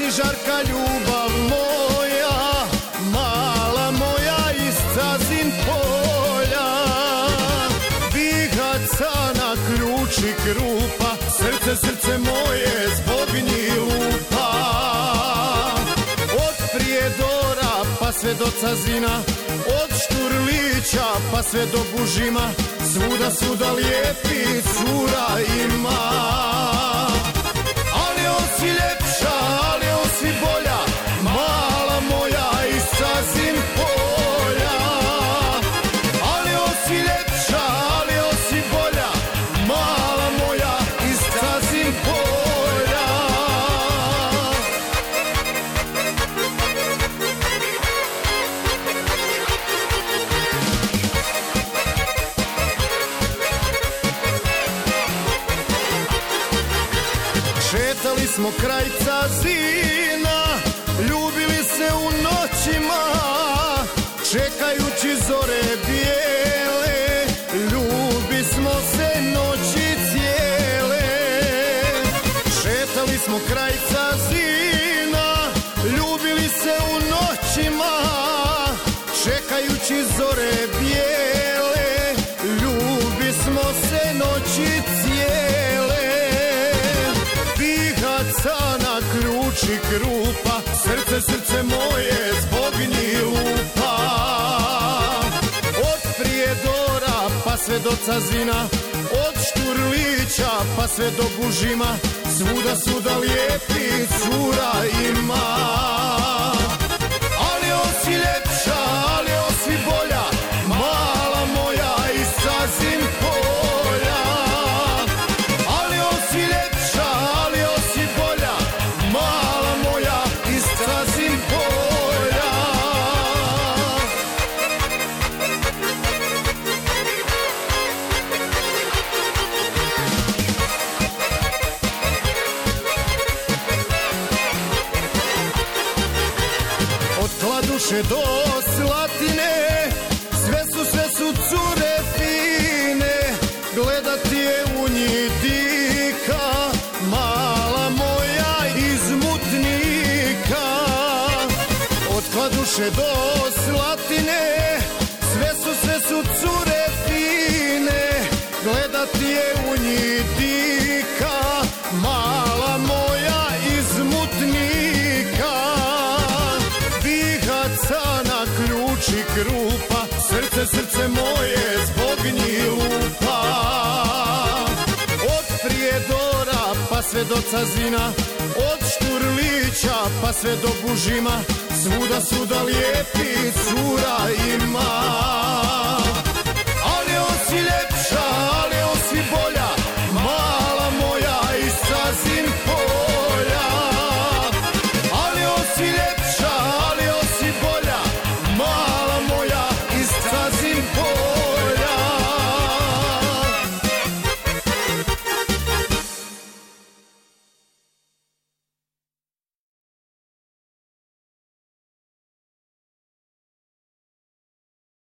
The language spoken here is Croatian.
žarka ljubav moja, mala moja iz Cazin polja. Bihaca na ključik rupa, srce moje zbog njih lupa. Od Prijedora pa sve do Cazina, od Šturlića pa sve do Bužima, svuda lijepi cura ima. Ali on si ljepša, ali on si bolja, mala moja iz Cazin polja. Ali on si ljepša, ali on si bolja, mala moja iz Cazin polja. Šetali smo kraj Cazina, ljubili se u noćima, čekajući zore bijele, ljubi smo se noći cijele. Šetali smo kraj Cazina, ljubili se u noćima, čekajući zore bijele, ljubi smo se noći cijele. Bihaca na ključik rupa, srce moje zbog njih lupa. Od Prijedora pa sve do Cazina, od Šturlića pa sve do Bužima, svuda lijepi cura ima. Ali on si ljepša, ali on si bolja, mala moja iz Cazin polja. Ali on si ljepša, ali on si bolja, mala moja iz Cazin polja. Od Kladuše do Slatine, sve su cure fine, gledati je u njih dika, mala moja iz Mutnika. Od Kladuše do Slatine, sve su cure fine, gledati je u njih dika, mala moja iz Mutnika. Bihaca na ključik rupa, srce moje zbog njih lupa. Od Prijedora pa sve do Cazina, od Šturlića pa sve do Bužima, svuda lijepi cura ima. Ali on si ljep